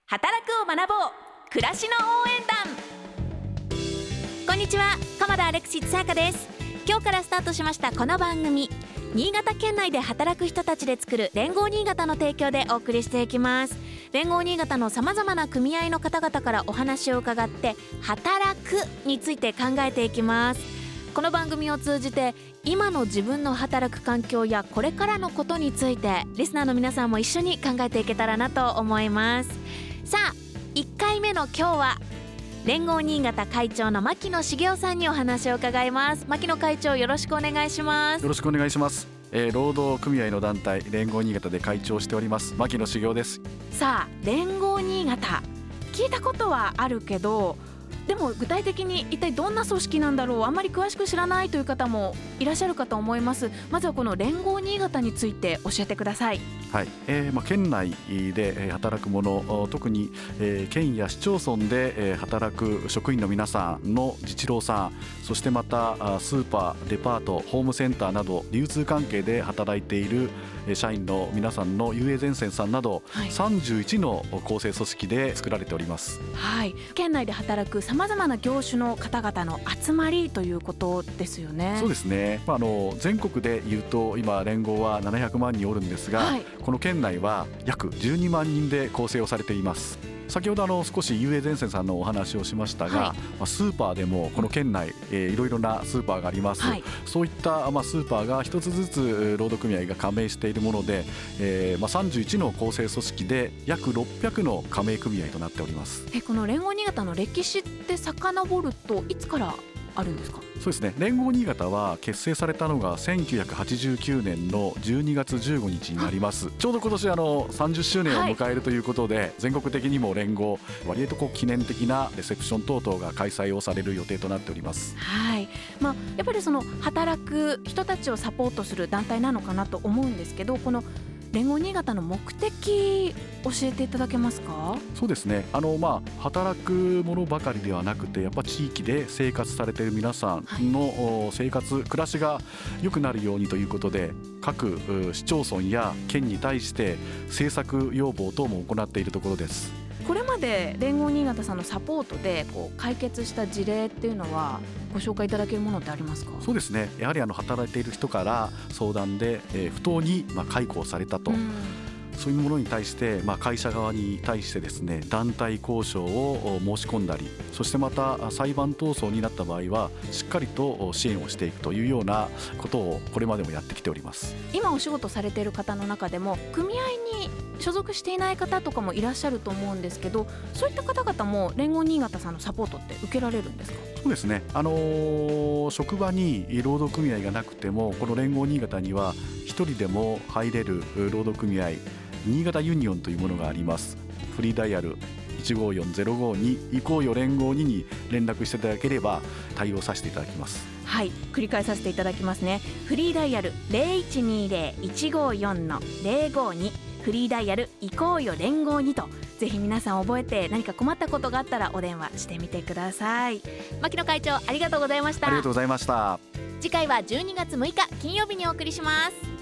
働くを学ぼう暮らしの応援団。こんにちは、鎌田アレクシスさやかです。今日からスタートしましたこの番組、新潟県内で働く人たちで作る連合新潟の提供でお送りしていきます。連合新潟のさまざまな組合の方々からお話を伺って働くについて考えていきます。この番組を通じて今の自分の働く環境やこれからのことについてリスナーの皆さんも一緒に考えていけたらなと思います。さあ1回目の今日は連合新潟会長の牧野茂雄さんにお話を伺います。牧野会長、よろしくお願いします。 よろしくお願いします。労働組合の団体連合新潟で会長をしております牧野茂雄です。 さあ連合新潟聞いたことはあるけど、でも具体的に一体どんな組織なんだろう、あんまり詳しく知らないという方もいらっしゃるかと思います。まずはこの連合新潟について教えてください。 はい、県内で働く者、特に県や市町村で働く職員の皆さんの自治労さん、そしてまたスーパー、デパート、ホームセンターなど流通関係で働いている社員の皆さんの友営前線さんなど、はい、31の構成組織で作られております。 はい、県内で働くさまざまな業種の方々の集まりということですよね。 そうですね、全国でいうと今連合は700万人おるんですが、はい、この県内は約12万人で構成をされています。先ほど少し友営前線さんのお話をしましたが、はい、スーパーでもこの県内、いろいろなスーパーがあります、はい、そういった、スーパーが一つずつ労働組合が加盟しているもので、31の構成組織で約600の加盟組合となっております。 この連合新潟の歴史って遡るといつからあるんですか？ そうですね、連合新潟は結成されたのが1989年の12月15日になります。ちょうど今年30周年を迎えるということで、はい、全国的にも連合割と記念的なレセプション等々が開催をされる予定となっております。 はい、やっぱりその働く人たちをサポートする団体なのかなと思うんですけど、この連合新潟の目的教えていただけますか？ そうですね、働くものばかりではなくて、やっぱ地域で生活されている皆さんの生活、暮らしが良くなるようにということで、各市町村や県に対して政策要望等も行っているところです。 これまで連合新潟さんのサポートで解決した事例っていうのはご紹介いただけるものってありますか？ そうですね、やはり働いている人から相談で、不当に解雇されたと、そういうものに対して、会社側に対してですね、団体交渉を申し込んだり、そしてまた裁判闘争になった場合はしっかりと支援をしていくというようなことをこれまでもやってきております。 今お仕事されている方の中でも組合に所属していない方とかもいらっしゃると思うんですけど、そういった方々も連合新潟さんのサポートって受けられるんですか？ そうですね、職場に労働組合がなくても、この連合新潟には一人でも入れる労働組合、新潟ユニオンというものがあります。フリーダイヤル154-052行こうよ連合2に連絡していただければ対応させていただきます。 はい、繰り返させていただきますね。フリーダイヤル 0120-154-052 フリーダイヤル行こうよ連合2と、ぜひ皆さん覚えて、何か困ったことがあったらお電話してみてください。牧野会長、ありがとうございました。 ありがとうございました。 次回は12月6日金曜日にお送りします。